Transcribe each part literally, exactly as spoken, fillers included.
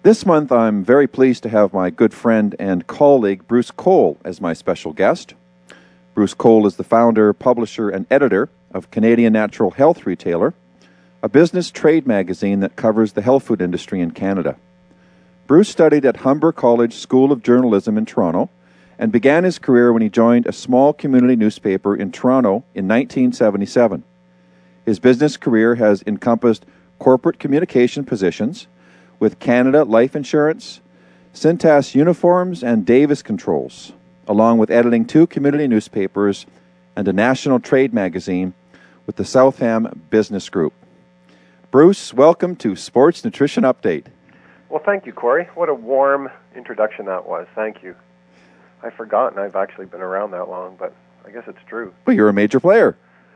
This month, I'm very pleased to have my good friend and colleague, Bruce Cole, as my special guest. Bruce Cole is the founder, publisher, and editor of Canadian Natural Health Retailer, a business trade magazine that covers the health food industry in Canada. Bruce studied at Humber College School of Journalism in Toronto and began his career when he joined a small community newspaper in Toronto in nineteen seventy-seven. His business career has encompassed corporate communication positions with Canada Life Insurance, Cintas Uniforms, and Davis Controls, along with editing two community newspapers and a national trade magazine with the Southam Business Group. Bruce, welcome to Sports Nutrition Update. Well, thank you, Corey. What a warm introduction that was. Thank you. I've forgotten I've actually been around that long, but I guess it's true. Well, you're a major player.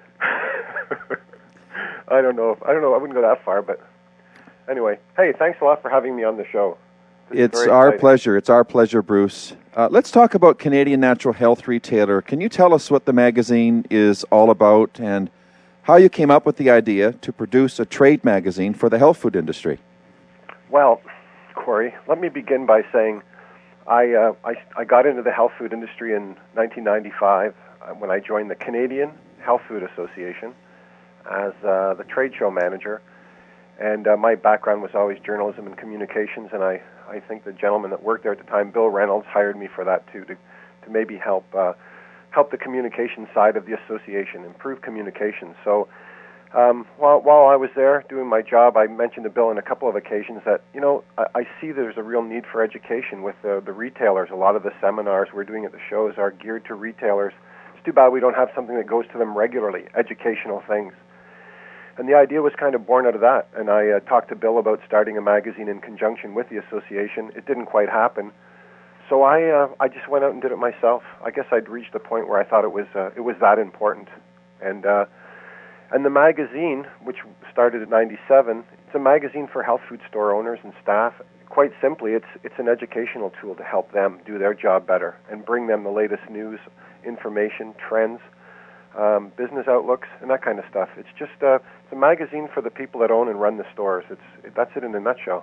I don't know. If, I don't know. I wouldn't go that far, but anyway. Hey, thanks a lot for having me on the show. This it's our pleasure. It's our pleasure, Bruce. Uh, let's talk about Canadian Natural Health Retailer. Can you tell us what the magazine is all about and how you came up with the idea to produce a trade magazine for the health food industry? Well, Corey, let me begin by saying I, uh, I, I got into the health food industry in nineteen ninety-five uh, when I joined the Canadian Health Food Association as uh, the trade show manager. And uh, my background was always journalism and communications, and I, I think the gentleman that worked there at the time, Bill Reynolds, hired me for that too, to, to maybe help uh, help the communication side of the association, improve communication. So um, while, while I was there doing my job, I mentioned to Bill on a couple of occasions that, you know, I, I see there's a real need for education with the, the retailers. A lot of the seminars we're doing at the shows are geared to retailers. It's too bad we don't have something that goes to them regularly, educational things. And the idea was kind of born out of that. And I uh, talked to Bill about starting a magazine in conjunction with the association. It didn't quite happen. So I uh, I just went out and did it myself. I guess I'd reached the point where I thought it was uh, it was that important. And uh, and the magazine, which started in ninety-seven, it's a magazine for health food store owners and staff. Quite simply, it's it's an educational tool to help them do their job better and bring them the latest news, information, trends, Um, business outlooks, and that kind of stuff. It's just uh, it's a magazine for the people that own and run the stores. It's it, that's it in a nutshell.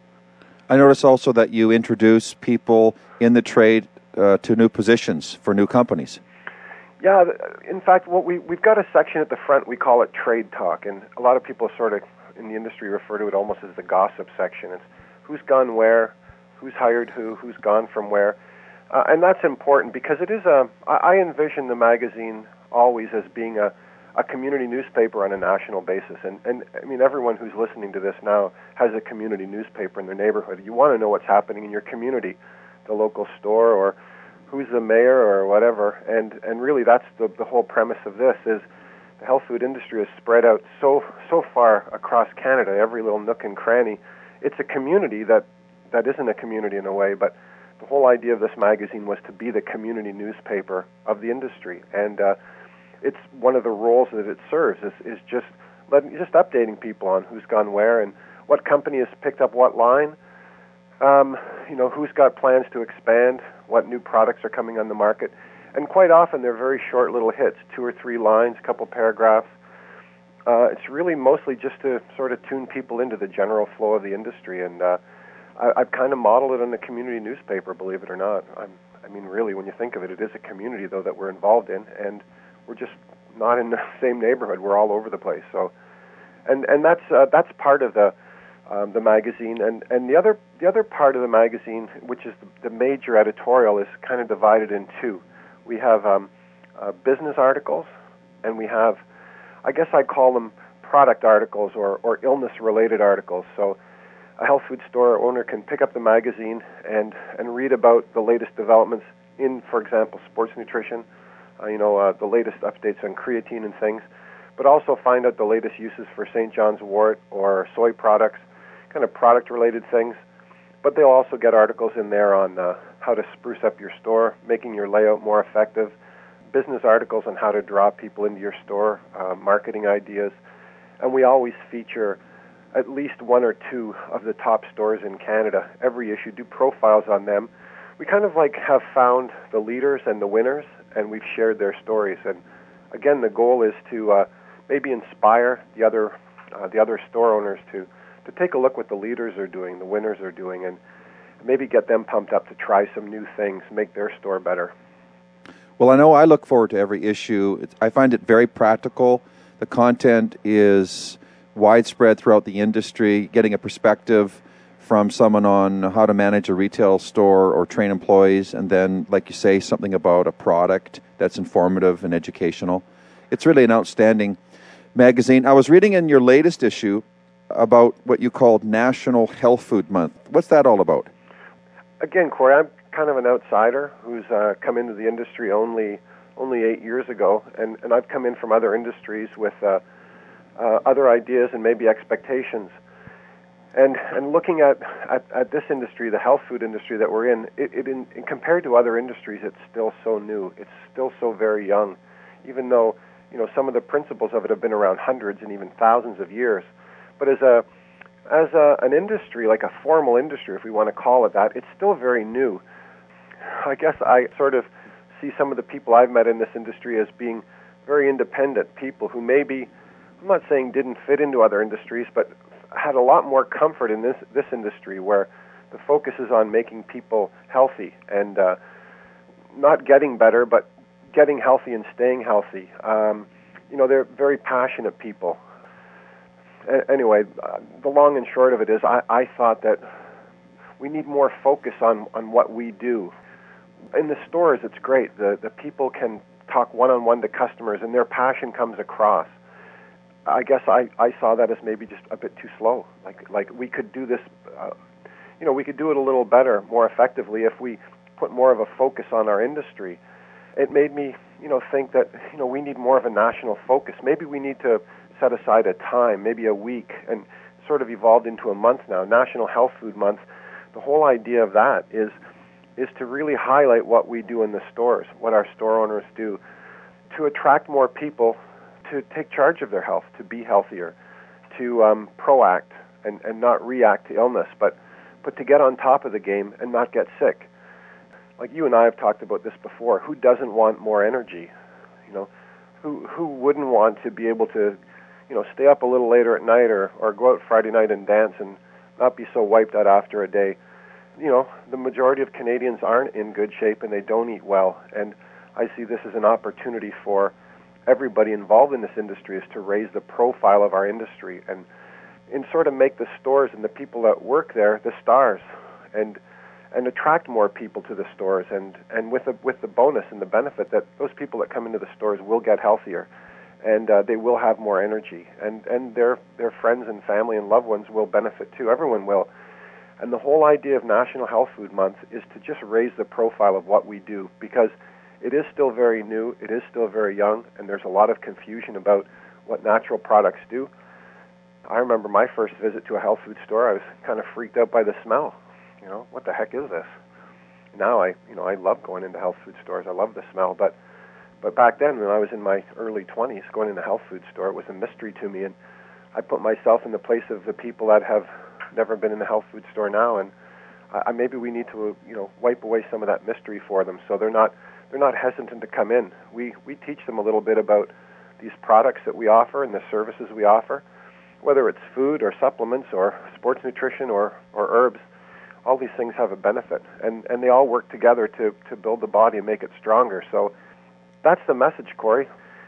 I notice also that you introduce people in the trade uh, to new positions for new companies. Yeah, in fact, what we we've got a section at the front. We call it Trade Talk, and a lot of people sort of in the industry refer to it almost as the gossip section. It's who's gone where, who's hired who, who's gone from where, uh, and that's important because it is a. I envision the magazine always as being a, a community newspaper on a national basis. And, and, I mean, everyone who's listening to this now has a community newspaper in their neighborhood. You want to know what's happening in your community, the local store, or who's the mayor, or whatever. And, and really, that's the, the whole premise of this, is the health food industry is spread out so so far across Canada, every little nook and cranny. It's a community that, that isn't a community in a way, but the whole idea of this magazine was to be the community newspaper of the industry. And uh, it's one of the roles that it serves is, is just letting, just updating people on who's gone where and what company has picked up what line, um, you know, who's got plans to expand, what new products are coming on the market. And quite often they're very short little hits, two or three lines, a couple paragraphs. Uh, it's really mostly just to sort of tune people into the general flow of the industry. And uh, I, I've kind of modeled it on the community newspaper, believe it or not. I'm, I mean, really, when you think of it, it is a community, though, that we're involved in. And we're just not in the same neighborhood. We're all over the place. So, and and that's uh, that's part of the um, the magazine. And, and the other the other part of the magazine, which is the, the major editorial, is kind of divided in two. We have um, uh, business articles, and we have, I guess I call them product articles or, or illness-related articles. So, a health food store owner can pick up the magazine and and read about the latest developments in, for example, sports nutrition. Uh, you know, uh, the latest updates on creatine and things, but also find out the latest uses for Saint John's wort or soy products, kind of product-related things. But they'll also get articles in there on uh, how to spruce up your store, making your layout more effective, business articles on how to draw people into your store, uh, marketing ideas. And we always feature at least one or two of the top stores in Canada. Every issue, do profiles on them. We kind of like have found the leaders and the winners, and we've shared their stories. And again, the goal is to uh, maybe inspire the other uh, the other store owners to, to take a look what the leaders are doing, the winners are doing, and maybe get them pumped up to try some new things, make their store better. Well, I know I look forward to every issue. It's, I find it very practical. The content is widespread throughout the industry, getting a perspective from someone on how to manage a retail store or train employees, and then, like you say, something about a product that's informative and educational. It's really an outstanding magazine. I was reading in your latest issue about what you called National Health Food Month. What's that all about? Again, Corey, I'm kind of an outsider who's uh, come into the industry only only eight years ago, and, and I've come in from other industries with uh, uh, other ideas and maybe expectations. And and looking at, at, at this industry, the health food industry that we're in, it, it in, in compared to other industries, it's still so new. It's still so very young, even though you know some of the principles of it have been around hundreds and even thousands of years. But as a as a, an industry, like a formal industry, if we want to call it that, it's still very new. I guess I sort of see some of the people I've met in this industry as being very independent people who maybe, I'm not saying didn't fit into other industries, but had a lot more comfort in this this industry where the focus is on making people healthy and uh, not getting better, but getting healthy and staying healthy. Um, you know, they're very passionate people. A- anyway, uh, the long and short of it is I, I thought that we need more focus on, on what we do. In the stores, it's great. The, the people can talk one-on-one to customers, and their passion comes across. I guess I, I saw that as maybe just a bit too slow. Like like we could do this, uh, you know, we could do it a little better, more effectively if we put more of a focus on our industry. It made me, you know, think that, you know, we need more of a national focus. Maybe we need to set aside a time, maybe a week, and sort of evolved into a month now, National Health Food Month. The whole idea of that is is to really highlight what we do in the stores, what our store owners do, to attract more people to take charge of their health, to be healthier, to um, proact and, and not react to illness, but, but to get on top of the game and not get sick. Like you and I have talked about this before, who doesn't want more energy? You know, who who wouldn't want to be able to, you know, stay up a little later at night or, or go out Friday night and dance and not be so wiped out after a day? You know, the majority of Canadians aren't in good shape and they don't eat well, and I see this as an opportunity for everybody involved in this industry is to raise the profile of our industry and and sort of make the stores and the people that work there the stars, and and attract more people to the stores, and, and with the with the bonus and the benefit that those people that come into the stores will get healthier, and uh, they will have more energy, and, and their their friends and family and loved ones will benefit too. Everyone will. And the whole idea of National Health Food Month is to just raise the profile of what we do, because it is still very new, it is still very young, and there's a lot of confusion about what natural products do. I remember my first visit to a health food store, I was kind of freaked out by the smell. You know, what the heck is this? Now I, you know, I love going into health food stores. I love the smell, but but back then when I was in my early twenties, going into a health food store, it was a mystery to me, and I put myself in the place of the people that have never been in a health food store now, and I, maybe we need to, you know, wipe away some of that mystery for them, so they're not they're not hesitant to come in. We we teach them a little bit about these products that we offer and the services we offer, whether it's food or supplements or sports nutrition or, or herbs. All these things have a benefit, and, and they all work together to, to build the body and make it stronger. So that's the message, Corey.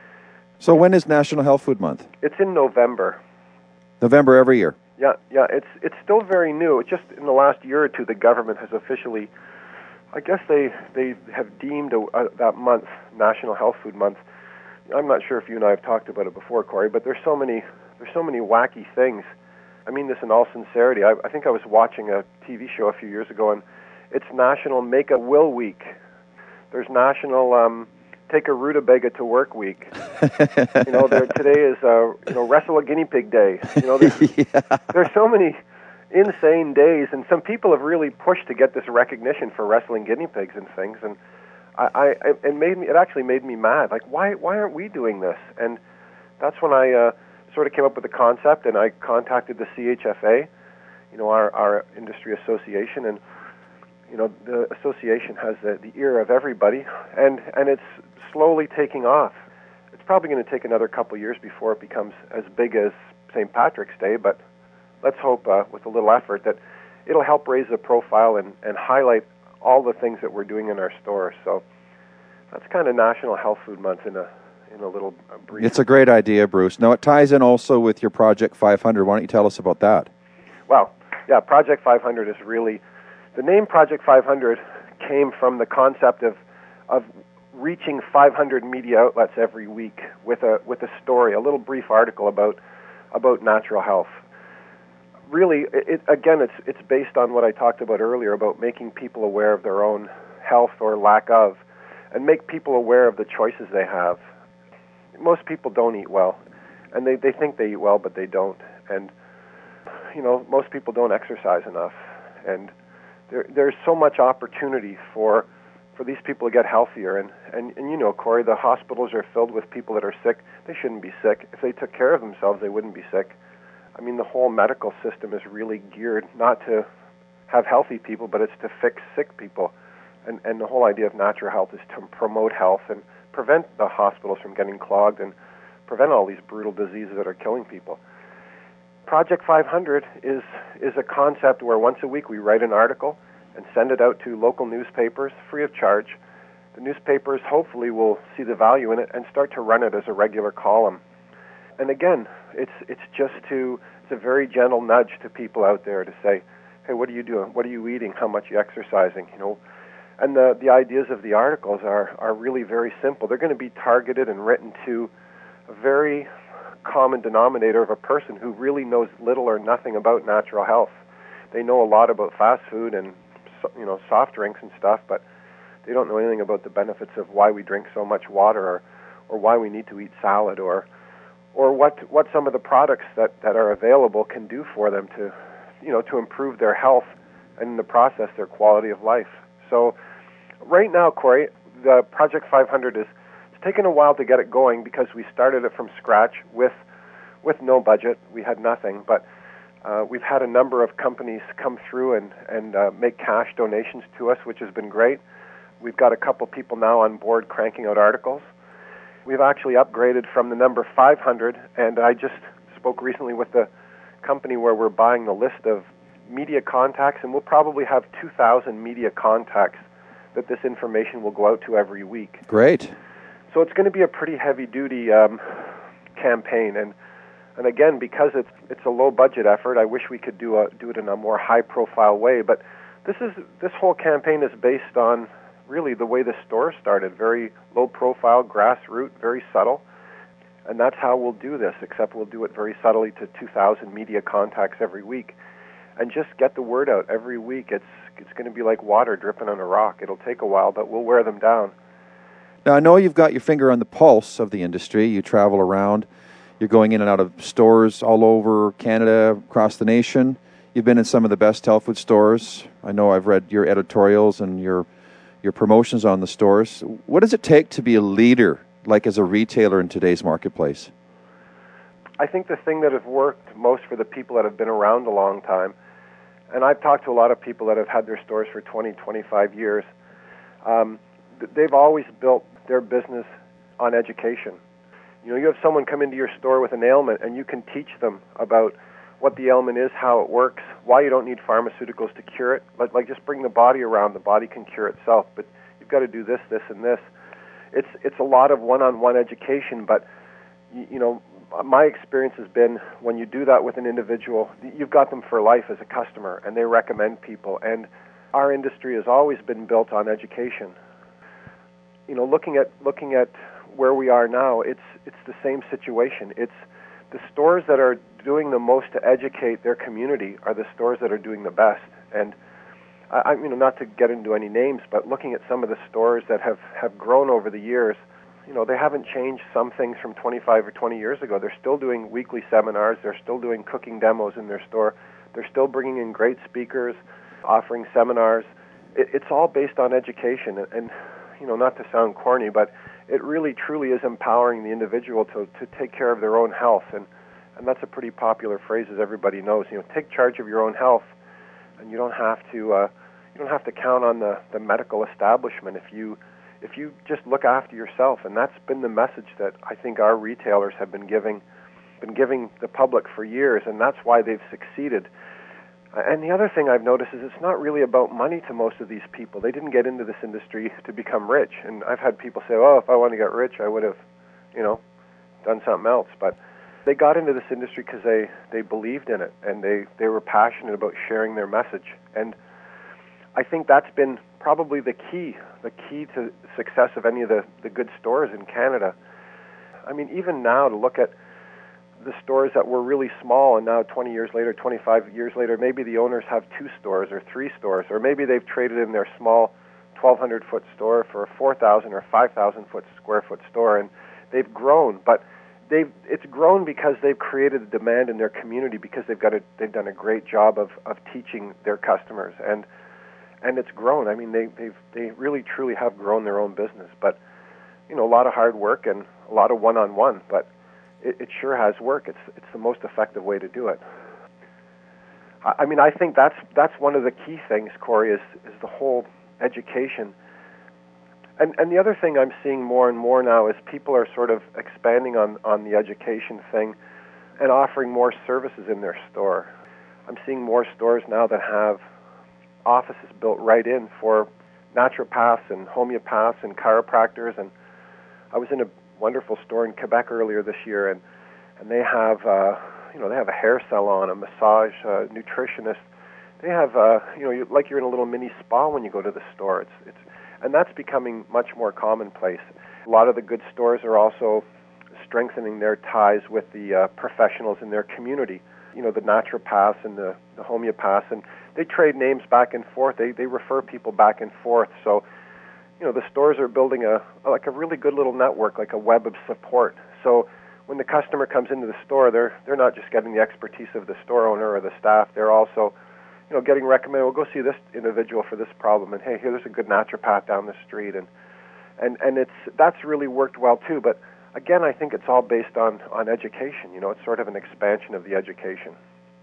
So when is National Health Food Month? It's in November. November every year? Yeah, yeah. It's it's still very new. It's just in the last year or two the government has officially, I guess they, they have deemed a, a, that month National Health Food Month. I'm not sure if you and I have talked about it before, Corey, but there's so many there's so many wacky things. I mean this in all sincerity. I, I think I was watching a T V show a few years ago, and it's National Make a Will Week. There's National um, Take a Rutabaga to Work Week. you know, there, today is uh, you know Wrestle a Guinea Pig Day. You know, there's, yeah. there's so many insane days, and some people have really pushed to get this recognition for wrestling guinea pigs and things. And I, I it made me. It actually made me mad. Like, why why aren't we doing this? And that's when I. Uh, sort of came up with the concept, and I contacted the C H F A, you know, our, our industry association, and, you know, the association has the, the ear of everybody, and, and it's slowly taking off. It's probably going to take another couple years before it becomes as big as Saint Patrick's Day, but let's hope uh, with a little effort that it'll help raise the profile and, and highlight all the things that we're doing in our stores. So that's kind of National Health Food Month in a in a little uh, brief. It's a great idea, Bruce. Now, it ties in also with your Project five hundred. Why don't you tell us about that? Well, yeah, Project five hundred is really, the name Project five hundred came from the concept of of reaching five hundred media outlets every week with a with a story, a little brief article about about natural health. Really, it, again, it's it's based on what I talked about earlier about making people aware of their own health or lack of, and make people aware of the choices they have. Most people don't eat well, and they, they think they eat well, but they don't. And, you know, most people don't exercise enough. And there there's so much opportunity for for these people to get healthier. And, and, and, you know, Corey, the hospitals are filled with people that are sick. They shouldn't be sick. If they took care of themselves, they wouldn't be sick. I mean, the whole medical system is really geared not to have healthy people, but it's to fix sick people. And, and the whole idea of natural health is to promote health and prevent the hospitals from getting clogged and prevent all these brutal diseases that are killing people. Project five hundred is is a concept where once a week we write an article and send it out to local newspapers free of charge. The newspapers hopefully will see the value in it and start to run it as a regular column. And again, it's it's just to it's a very gentle nudge to people out there to say, hey, what are you doing? What are you eating? How much are you exercising? You know. And the, the ideas of the articles are, are really very simple. They're going to be targeted and written to a very common denominator of a person who really knows little or nothing about natural health. They know a lot about fast food and, you know, soft drinks and stuff, but they don't know anything about the benefits of why we drink so much water, or, or why we need to eat salad, or or what what some of the products that, that are available can do for them to, you know, to improve their health and in the process their quality of life. So right now, Corey, the Project five hundred is it's taken a while to get it going because we started it from scratch with with no budget. We had nothing, but uh, we've had a number of companies come through and and uh, make cash donations to us, which has been great. We've got a couple people now on board cranking out articles. We've actually upgraded from the number five hundred, and I just spoke recently with the company where we're buying the list of media contacts, and we'll probably have two thousand media contacts that this information will go out to every week. Great. So it's going to be a pretty heavy-duty um, campaign, and and again, because it's it's a low-budget effort, I wish we could do a, do it in a more high-profile way. But this is this whole campaign is based on really the way the store started, very low-profile, grassroots, very subtle, and that's how we'll do this. Except we'll do it very subtly to two thousand media contacts every week. And just get the word out every week. It's it's going to be like water dripping on a rock. It'll take a while, but we'll wear them down. Now, I know you've got your finger on the pulse of the industry. You travel around. You're going in and out of stores all over Canada, across the nation. You've been in some of the best health food stores. I know I've read your editorials and your your promotions on the stores. What does it take to be a leader, like as a retailer in today's marketplace? I think the thing that has worked most for the people that have been around a long time, and I've talked to a lot of people that have had their stores for twenty, twenty-five years, um, they've always built their business on education. You know, you have someone come into your store with an ailment, and you can teach them about what the ailment is, how it works, why you don't need pharmaceuticals to cure it. Like, like just bring the body around. The body can cure itself, but you've got to do this, this, and this. It's it's a lot of one-on-one education, but, you, you know, my experience has been when you do that with an individual, you've got them for life as a customer, and they recommend people. And our industry has always been built on education. You know, looking at looking at where we are now, it's it's the same situation. It's the stores that are doing the most to educate their community are the stores that are doing the best. And I, I you know, not to get into any names, but looking at some of the stores that have, have grown over the years, you know, they haven't changed some things from twenty-five or twenty years ago. They're still doing weekly seminars. They're still doing cooking demos in their store. They're still bringing in great speakers, offering seminars. It, it's all based on education. And, and, you know, not to sound corny, but it really, truly is empowering the individual to, to take care of their own health. And, and that's a pretty popular phrase, as everybody knows. You know, take charge of your own health, and you don't have to uh, you don't have to count on the, the medical establishment if you if you just look after yourself. And that's been the message that I think our retailers have been giving been giving the public for years, and that's why they've succeeded. And the other thing I've noticed is it's not really about money to most of these people. They didn't get into this industry to become rich. And I've had people say, oh, if I wanted to get rich, I would have, you know, done something else. But they got into this industry because they, they believed in it, and they, they were passionate about sharing their message. And I think that's been probably the key, the key to success of any of the, the good stores in Canada. I mean, even now, to look at the stores that were really small, and now twenty years later, twenty-five years later, maybe the owners have two stores or three stores, or maybe they've traded in their small twelve hundred foot store for a four thousand or five thousand foot square foot store, and they've grown. But they've it's grown because they've created a demand in their community, because they've got a, they've done a great job of, of teaching their customers, and and it's grown. I mean, they they've they really truly have grown their own business. But you know, a lot of hard work and a lot of one-on-one, but It, it sure has worked. It's it's the most effective way to do it. I, I mean, I think that's that's one of the key things, Corey, is is the whole education. And and the other thing I'm seeing more and more now is people are sort of expanding on, on the education thing and offering more services in their store. I'm seeing more stores now that have offices built right in for naturopaths and homeopaths and chiropractors. And I was in a wonderful store in Quebec earlier this year, and and they have uh, you know they have a hair salon, a massage, uh, nutritionist. They have uh, you know you, like you're in a little mini spa when you go to the store. It's it's and that's becoming much more commonplace. A lot of the good stores are also strengthening their ties with the uh, professionals in their community. You know, the naturopaths and the, the homeopaths, and they trade names back and forth. They they refer people back and forth. So, you know, the stores are building a like a really good little network, like a web of support. So when the customer comes into the store, they're they're not just getting the expertise of the store owner or the staff. They're also, you know, getting recommended, well, go see this individual for this problem, and hey, here's a good naturopath down the street, and and and it's that's really worked well too. But again, I think it's all based on on education. You know, it's sort of an expansion of the education.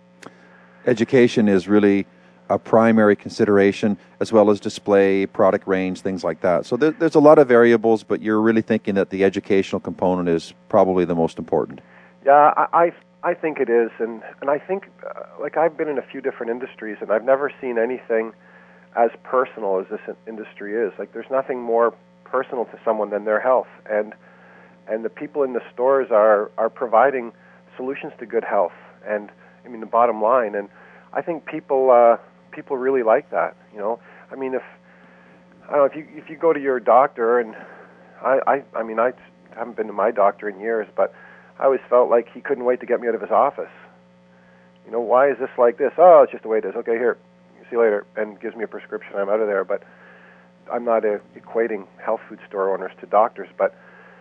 Education is really a primary consideration, as well as display, product range, things like that. So there, there's a lot of variables, but you're really thinking that the educational component is probably the most important. Yeah, I I, I think it is, and and I think uh, like I've been in a few different industries, and I've never seen anything as personal as this industry is. Like, there's nothing more personal to someone than their health, and and the people in the stores are are providing solutions to good health. And I mean, the bottom line, and I think people. Uh, People really like that, you know. I mean, if I don't know if you if you go to your doctor, and I I, I mean I haven't been to my doctor in years, but I always felt like he couldn't wait to get me out of his office. You know, why is this like this? Oh, it's just the way it is. Okay, here, see you later, and gives me a prescription. I'm out of there. But I'm not uh, equating health food store owners to doctors, but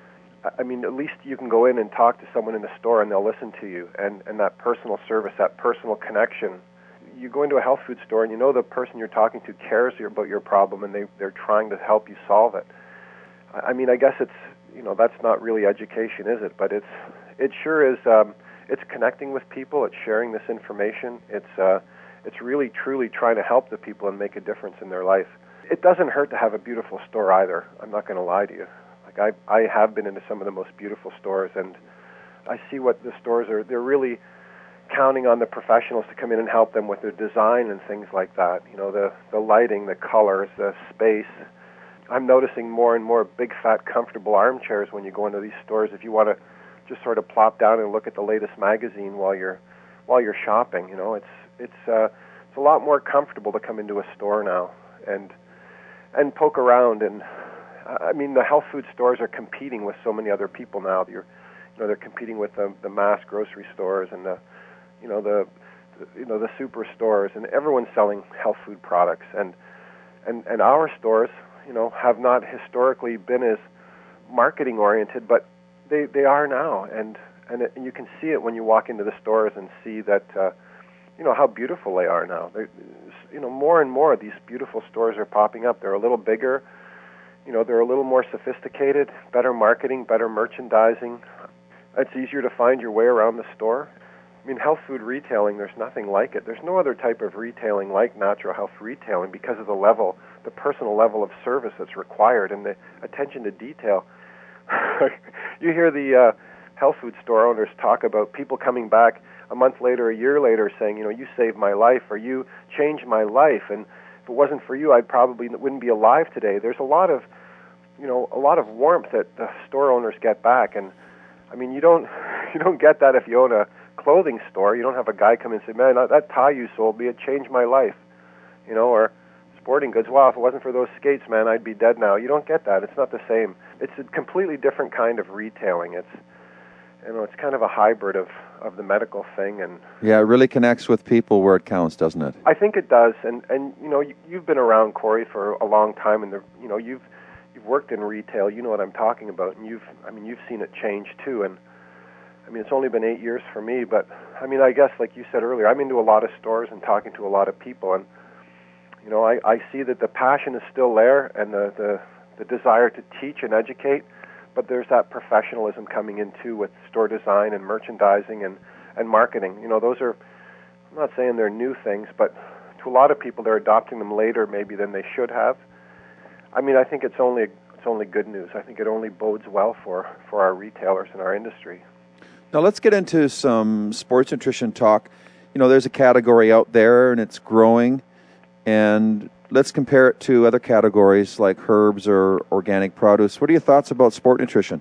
I mean, at least you can go in and talk to someone in the store, and they'll listen to you, and and that personal service, that personal connection. You go into a health food store and you know the person you're talking to cares about your problem, and they, they're trying to help you solve it. I mean, I guess it's, you know, that's not really education, is it? But it's, it sure is, um, it's connecting with people, it's sharing this information, it's, uh, it's really truly trying to help the people and make a difference in their life. It doesn't hurt to have a beautiful store either, I'm not going to lie to you. Like, I, I have been into some of the most beautiful stores, and I see what the stores are, they're really counting on the professionals to come in and help them with their design and things like that. You know, the, the lighting, the colors, the space. I'm noticing more and more big, fat, comfortable armchairs when you go into these stores. If you want to just sort of plop down and look at the latest magazine while you're while you're shopping, you know, it's it's uh, it's a lot more comfortable to come into a store now and and poke around. And I mean, the health food stores are competing with so many other people now. You're, you know, they're competing with the the mass grocery stores and the you know, the, the you know the superstores, and everyone's selling health food products, and and and our stores, you know, have not historically been as marketing oriented, but they they are now, and and, it, and you can see it when you walk into the stores and see that uh, you know how beautiful they are now. They, you know, more and more of these beautiful stores are popping up. They're a little bigger, you know, they're a little more sophisticated, better marketing, better merchandising. It's easier to find your way around the store. I mean, health food retailing, there's nothing like it. There's no other type of retailing like natural health retailing because of the level, the personal level of service that's required and the attention to detail. You hear the uh, health food store owners talk about people coming back a month later, a year later, saying, you know, you saved my life, or you changed my life, and if it wasn't for you, I probably wouldn't be alive today. There's a lot of, you know, a lot of warmth that the store owners get back, and I mean, you don't, you don't get that if you own a clothing store. You don't have a guy come in and say, man, that tie you sold me, it changed my life, you know, or sporting goods, wow, if it wasn't for those skates, man, I'd be dead now. You don't get that. It's not the same. It's a completely different kind of retailing. It's, you know, it's kind of a hybrid of, of the medical thing. And yeah, it really connects with people where it counts, doesn't it? I think it does. And, and you know, you, you've been around, Corey, for a long time, and the, you know, you've you've worked in retail. You know what I'm talking about, and you've, I mean, you've seen it change too. And I mean, it's only been eight years for me, but I mean, I guess like you said earlier, I'm into a lot of stores and talking to a lot of people, and you know, I, I see that the passion is still there and the, the the desire to teach and educate. But there's that professionalism coming in too with store design and merchandising and, and marketing. You know, those are, I'm not saying they're new things, but to a lot of people they're adopting them later maybe than they should have. I mean, I think it's only it's only good news. I think it only bodes well for, for our retailers and our industry. Now let's get into some sports nutrition talk. You know, there's a category out there and it's growing, and let's compare it to other categories like herbs or organic produce. What are your thoughts about sport nutrition?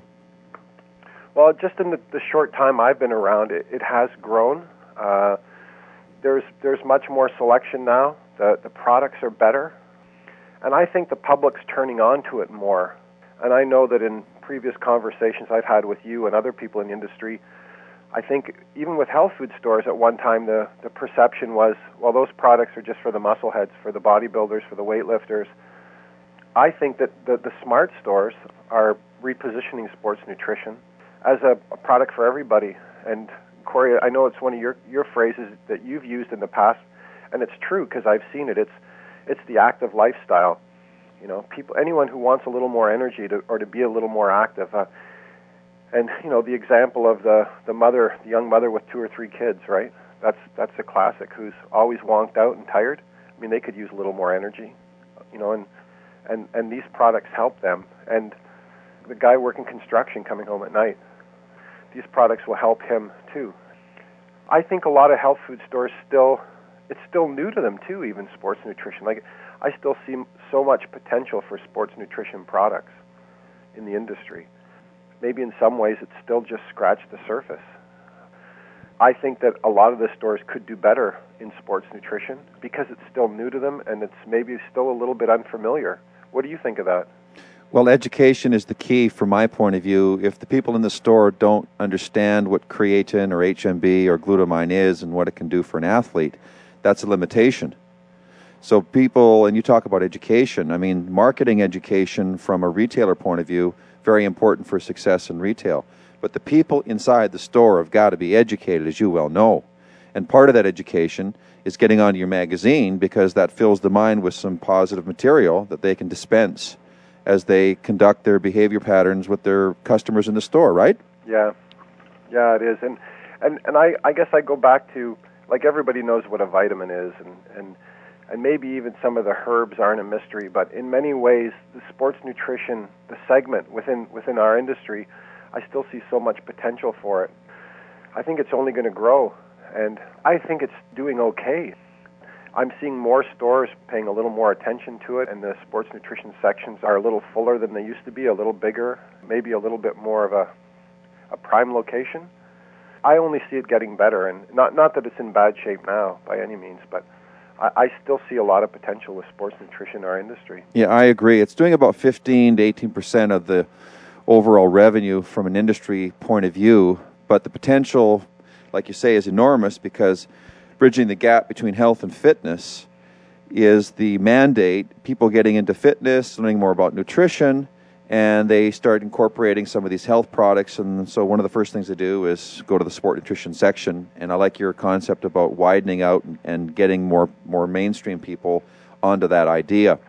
Well, just in the, the short time I've been around, it, it has grown. Uh, there's there's much more selection now. The the products are better, and I think the public's turning on to it more. And I know that in previous conversations I've had with you and other people in the industry, I think even with health food stores at one time, the, the perception was, well, those products are just for the muscleheads, for the bodybuilders, for the weightlifters. I think that the, the smart stores are repositioning sports nutrition as a, a product for everybody. And Corey, I know it's one of your, your phrases that you've used in the past, and it's true because I've seen it. It's it's the active lifestyle. You know, people, anyone who wants a little more energy to, or to be a little more active. Uh, And, you know, the example of the, the mother, the young mother with two or three kids, right? That's that's a classic, who's always wonked out and tired. I mean, they could use a little more energy, you know, and, and, and these products help them. And the guy working construction coming home at night, these products will help him too. I think a lot of health food stores still, it's still new to them too, even sports nutrition. Like, I still see so much potential for sports nutrition products in the industry. Maybe in some ways it's still just scratched the surface. I think that a lot of the stores could do better in sports nutrition because it's still new to them and it's maybe still a little bit unfamiliar. What do you think of that? Well, education is the key from my point of view. If the people in the store don't understand what creatine or H M B or glutamine is and what it can do for an athlete, that's a limitation. So people, and you talk about education, I mean, marketing education from a retailer point of view, very important for success in retail. But the people inside the store have got to be educated, as you well know. And part of that education is getting onto your magazine because that fills the mind with some positive material that they can dispense as they conduct their behavior patterns with their customers in the store, right? Yeah. Yeah, it is. And and, and I, I guess I go back to, like, everybody knows what a vitamin is, and, and And maybe even some of the herbs aren't a mystery, but in many ways, the sports nutrition, the segment within within our industry, I still see so much potential for it. I think it's only going to grow, and I think it's doing okay. I'm seeing more stores paying a little more attention to it, and the sports nutrition sections are a little fuller than they used to be, a little bigger, maybe a little bit more of a, a prime location. I only see it getting better, and not not that it's in bad shape now by any means, but I still see a lot of potential with sports nutrition in our industry. Yeah, I agree. It's doing about fifteen to eighteen percent of the overall revenue from an industry point of view, but the potential, like you say, is enormous because bridging the gap between health and fitness is the mandate. People getting into fitness, learning more about nutrition, and they start incorporating some of these health products. And so one of the first things they do is go to the sport nutrition section. And I like your concept about widening out and getting more, more mainstream people onto that idea.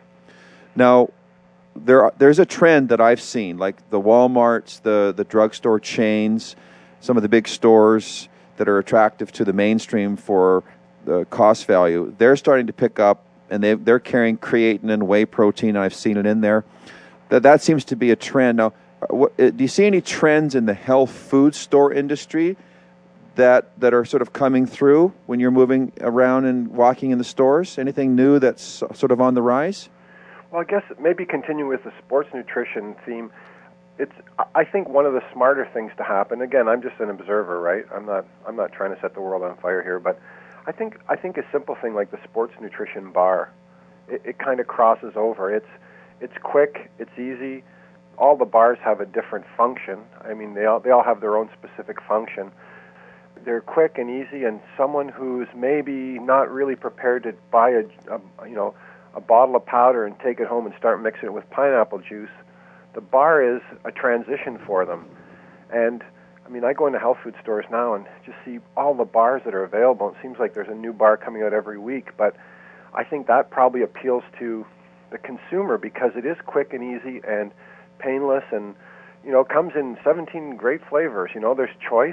Now, there are, there's a trend that I've seen, like the Walmarts, the, the drugstore chains, some of the big stores that are attractive to the mainstream for the cost value. They're starting to pick up, and they, they're carrying creatine and whey protein. I've seen it in there. That that seems to be a trend. Now, what, do you see any trends in the health food store industry that that are sort of coming through when you're moving around and walking in the stores? Anything new that's sort of on the rise? Well, I guess maybe continuing with the sports nutrition theme, it's I think one of the smarter things to happen. Again, I'm just an observer, right? I'm not I'm not trying to set the world on fire here, but I think I think a simple thing like the sports nutrition bar, it, it kind of crosses over. It's it's quick, it's easy. All the bars have a different function. I mean, they all they all have their own specific function. They're quick and easy, and someone who's maybe not really prepared to buy a, a you know a bottle of powder and take it home and start mixing it with pineapple juice, the bar is a transition for them. And I mean, I go into health food stores now and just see all the bars that are available. It seems like there's a new bar coming out every week, but I think that probably appeals to the consumer because it is quick and easy and painless, and you know, comes in seventeen great flavors. You know, there's choice.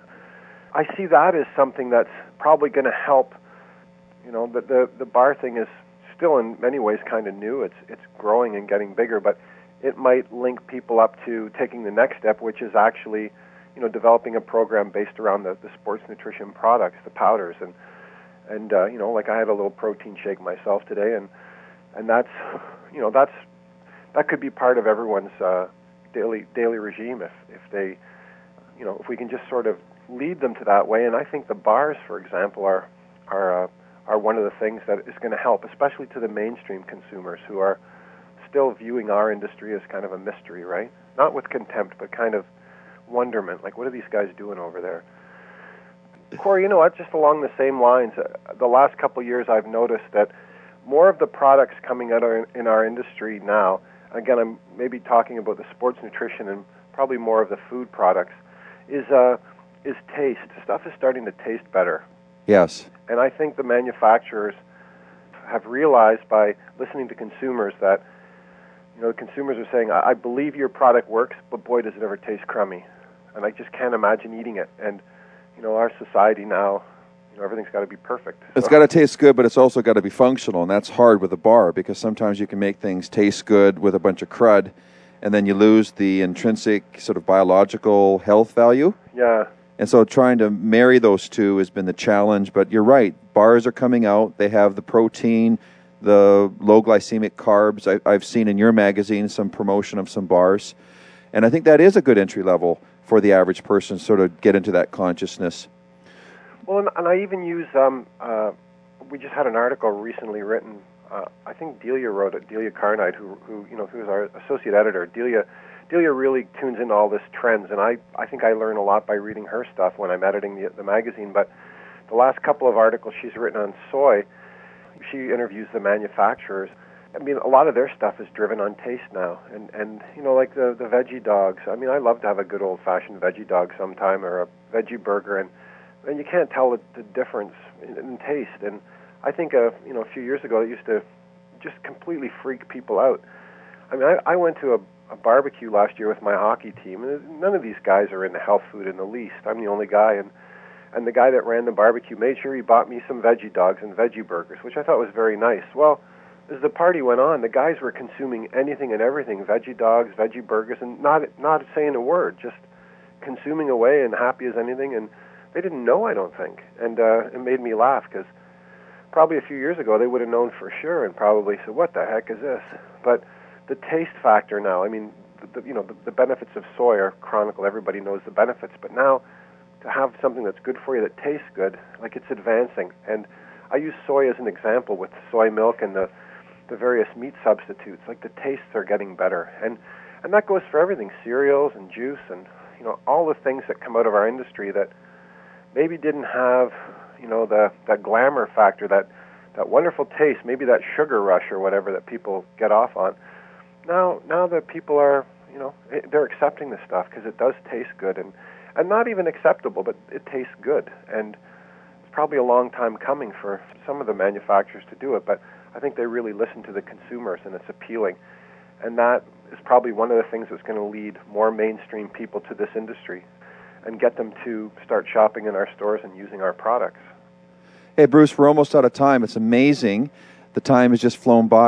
I see that as something that's probably going to help. You know, the, the the bar thing is still in many ways kind of new. It's it's growing and getting bigger, but it might link people up to taking the next step, which is actually, you know, developing a program based around the, the sports nutrition products, the powders, and and uh, you know, like I had a little protein shake myself today, and and that's, you know, that's that could be part of everyone's uh, daily daily regime if if they, you know, if we can just sort of lead them to that way. And I think the bars, for example, are are uh, are one of the things that is going to help, especially to the mainstream consumers who are still viewing our industry as kind of a mystery, right? Not with contempt, but kind of wonderment. Like, what are these guys doing over there? Corey, you know what? Just along the same lines, uh, the last couple of years I've noticed that more of the products coming out our, in our industry now, again, I'm maybe talking about the sports nutrition and probably more of the food products, is uh, is taste. Stuff is starting to taste better. Yes. And I think the manufacturers have realized by listening to consumers that, you know, the consumers are saying, I, I believe your product works, but boy, does it ever taste crummy. And I just can't imagine eating it. And, you know, our society now, you know, everything's got to be perfect. So. It's got to taste good, but it's also got to be functional, and that's hard with a bar because sometimes you can make things taste good with a bunch of crud, and then you lose the intrinsic sort of biological health value. Yeah. And so trying to marry those two has been the challenge. But you're right. Bars are coming out. They have the protein, the low glycemic carbs. I, I've seen in your magazine some promotion of some bars. And I think that is a good entry level for the average person to sort of get into that consciousness. Well, and, and I even use, um, uh, we just had an article recently written, uh, I think Delia wrote it, Delia Carnide, who, who, you know, who is our associate editor. Delia Delia really tunes into all this trends, and I, I think I learn a lot by reading her stuff when I'm editing the, the magazine. But the last couple of articles she's written on soy, she interviews the manufacturers. I mean, a lot of their stuff is driven on taste now. And, and you know, like the, the veggie dogs. I mean, I love to have a good old-fashioned veggie dog sometime or a veggie burger, and, and you can't tell the, the difference in, in taste. And I think, uh, you know, a few years ago, it used to just completely freak people out. I mean, I, I went to a a barbecue last year with my hockey team, and none of these guys are into health food in the least. I'm the only guy, and and the guy that ran the barbecue made sure he bought me some veggie dogs and veggie burgers, which I thought was very nice. Well, as the party went on, the guys were consuming anything and everything, veggie dogs, veggie burgers, and not not saying a word, just consuming away and happy as anything, and they didn't know, I don't think. And uh, it made me laugh, because probably a few years ago they would have known for sure and probably said, what the heck is this? But the taste factor now, I mean, the, the, you know, the, the benefits of soy are chronicled. Everybody knows the benefits. But now to have something that's good for you that tastes good, like it's advancing. And I use soy as an example with soy milk and the, the various meat substitutes. Like the tastes are getting better. And, and that goes for everything, cereals and juice and, you know, all the things that come out of our industry that maybe didn't have, you know, the that glamour factor, that, that wonderful taste, maybe that sugar rush or whatever that people get off on. Now, now that people are, you know, they're accepting this stuff because it does taste good, and, and not even acceptable, but it tastes good. And it's probably a long time coming for some of the manufacturers to do it, but I think they really listen to the consumers, and it's appealing. And that is probably one of the things that's going to lead more mainstream people to this industry and get them to start shopping in our stores and using our products. Hey, Bruce, we're almost out of time. It's amazing. The time has just flown by.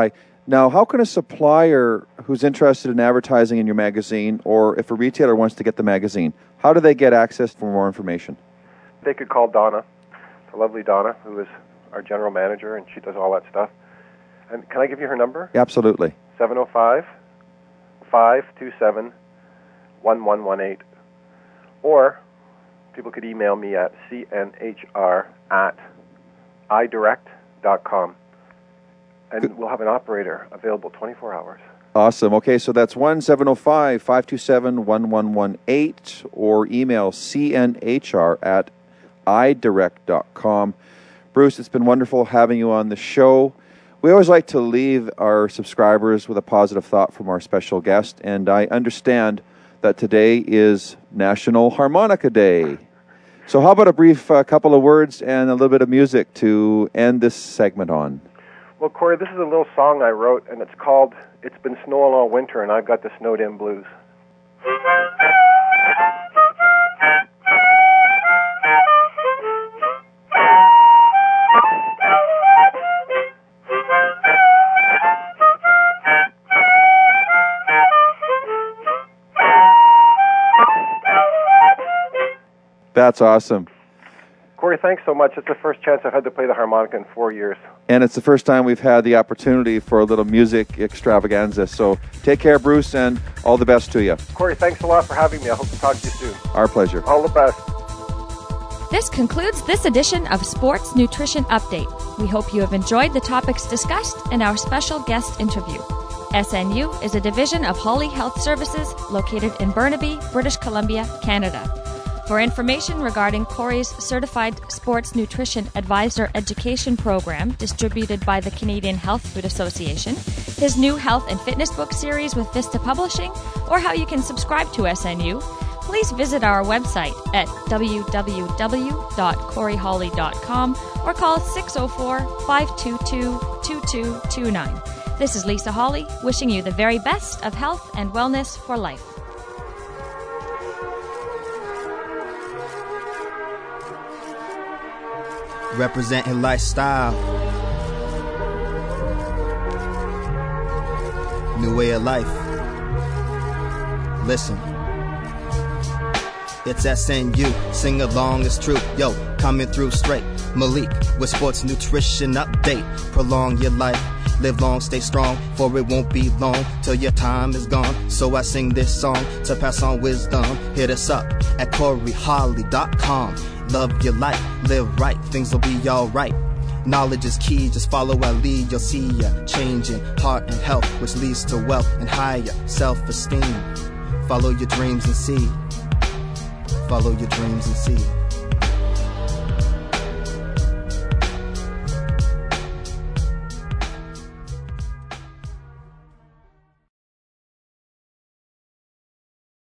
Now, how can a supplier who's interested in advertising in your magazine, or if a retailer wants to get the magazine, how do they get access for more information? They could call Donna, the lovely Donna, who is our general manager, and she does all that stuff. And can I give you her number? Absolutely. seven oh five, five two seven, one one one eight. Or people could email me at c n h r at i direct dot com. And we'll have an operator available twenty-four hours. Awesome. Okay, so that's one seven oh five, five two seven, one one one eight, or email c n h r at i direct dot com. Bruce, it's been wonderful having you on the show. We always like to leave our subscribers with a positive thought from our special guest, and I understand that today is National Harmonica Day. So how about a brief uh, couple of words and a little bit of music to end this segment on? Well, Corey, this is a little song I wrote, and it's called It's Been Snowing All Winter, and I've Got the Snowed In Blues. That's awesome. Corey, thanks so much. It's the first chance I've had to play the harmonica in four years. And it's the first time we've had the opportunity for a little music extravaganza. So take care, Bruce, and all the best to you. Corey, thanks a lot for having me. I hope to talk to you soon. Our pleasure. All the best. This concludes this edition of Sports Nutrition Update. We hope you have enjoyed the topics discussed and our special guest interview. S N U is a division of Hawley Health Services located in Burnaby, British Columbia, Canada. For information regarding Corey's Certified Sports Nutrition Advisor Education Program distributed by the Canadian Health Food Association, his new health and fitness book series with Vista Publishing, or how you can subscribe to S N U, please visit our website at w w w dot corey hawley dot com or call six oh four, five two two, two two two nine. This is Lisa Hawley, wishing you the very best of health and wellness for life. Representing lifestyle, new way of life. Listen, it's S N U, sing along, it's true. Yo, coming through straight. Malik with Sports Nutrition Update. Prolong your life, live long, stay strong, for it won't be long till your time is gone. So I sing this song to pass on wisdom. Hit us up at corey hawley dot com. Love your life, live right, things will be alright. Knowledge is key, just follow our lead. You'll see ya changing heart and health, which leads to wealth and higher self-esteem. Follow your dreams and see. Follow your dreams and see.